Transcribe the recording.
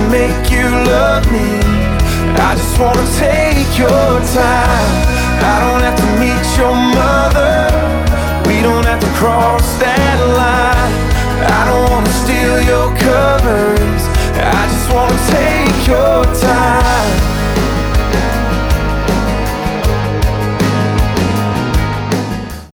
make you love me. I just wanna take your time. I don't have to meet your mother. We don't have to cross that line. I don't wanna steal your covers. I just wanna take your time.